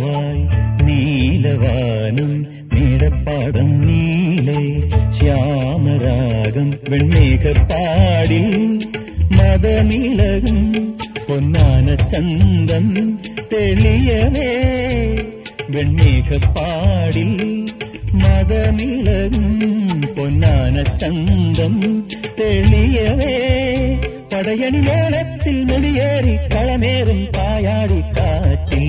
കാവായി നീലവാനം നീടപ്പാടം നീലേ ശ്യാമരാഗം വെണ്ണേകപ്പാടിൽ മദമിളകും പൊന്നാന ചന്തം തെളിയവേ വെണ്ണേകപ്പാടിൽ മദമിളകും പൊന്നാന ചന്തം തെളിയവേ പടയണി മേളത്തിൽ മുടിയേറി കളമേറും കായാടി കാറ്റിൽ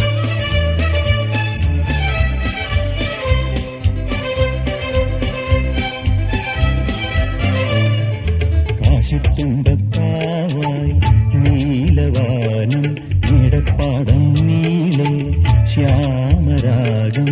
കാശിത്തുമ്പക്കാവായി നീലവാനം നീടപ്പാടം നീലേ ശ്യാമരാഗം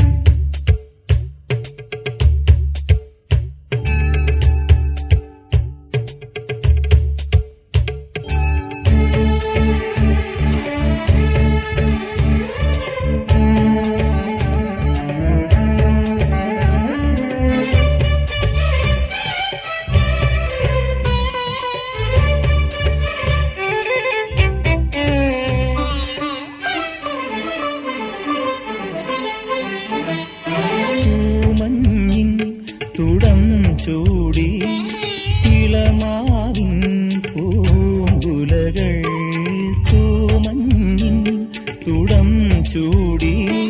ചൂടി ഇളമാവിൻ പൂങ്കുലകൾ തൂമഞ്ഞിൻ തുടം ചൂടി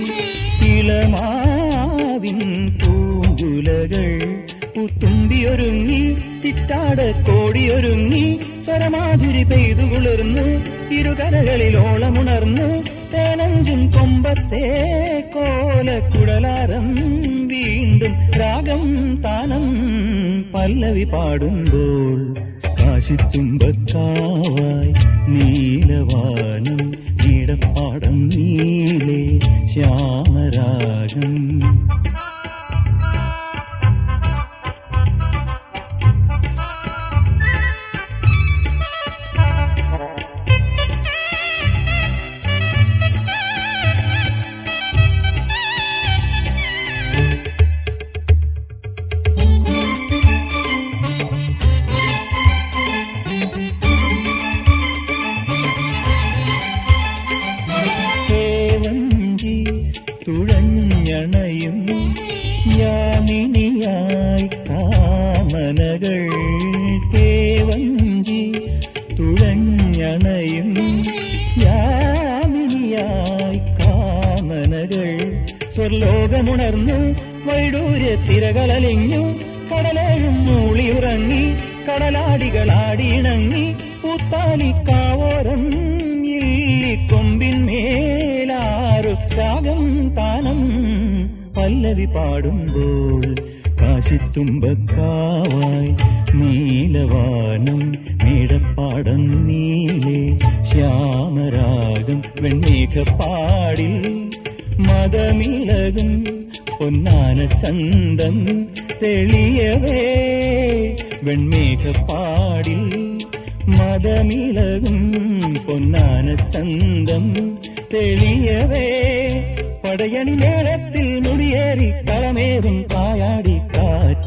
ഇളമാവിൻ പൂങ്കുലകൾ പുത്തുമ്പിയൊരുങ്ങി ചിറ്റാട് കോടിയൊരുങ്ങി സ്വരമാധുരി പെയ്തു കുളിർന്നു ഇരുകരകളിലോളമുണർന്നു തേനഞ്ചും കൊമ്പത്തെ കോലക്കുടലാരം വീണ്ടും രാഗം താനം പല്ലവി പാടുമ്പോൾ കാശിത്തുമ്പക്കാവായി നീലവാനം നീടപ്പാടം നീലേ ശ്യാമരാഗം തുഴഞ്ഞണയും യാമിനിയായി കാമനകൾ കേവഞ്ചി തുഴഞ്ഞണയും യാമിനിയായി കാമനകൾ സ്വർലോകമുണർന്നു വൈഡൂര്യ തിരകളലിഞ്ഞു കടലേഴും മൂളിയുറങ്ങി കടലാടികളാടിയിണങ്ങി പൂത്താലിക്കാവോരം കൊമ്പിന്മേലാറു രാഗം താനം പല്ലവി പാടുമ്പോൾ കാശിത്തുമ്പക്കാവായി നീലവാനം നീടപ്പാടം നീലേ ശ്യാമരാഗം വെണ്ണേകപ്പാടിൽ മദമിളകും പൊന്നാന ചന്തം തെളിയവേ വെൺമേഘപ്പാടിൽ മദമിളകും പൊന്നാന ചന്തം തെളിയവേ പടയണി മേളത്തിൽ മുടിയേറി കളമേറും കായാടി കാറ്റ്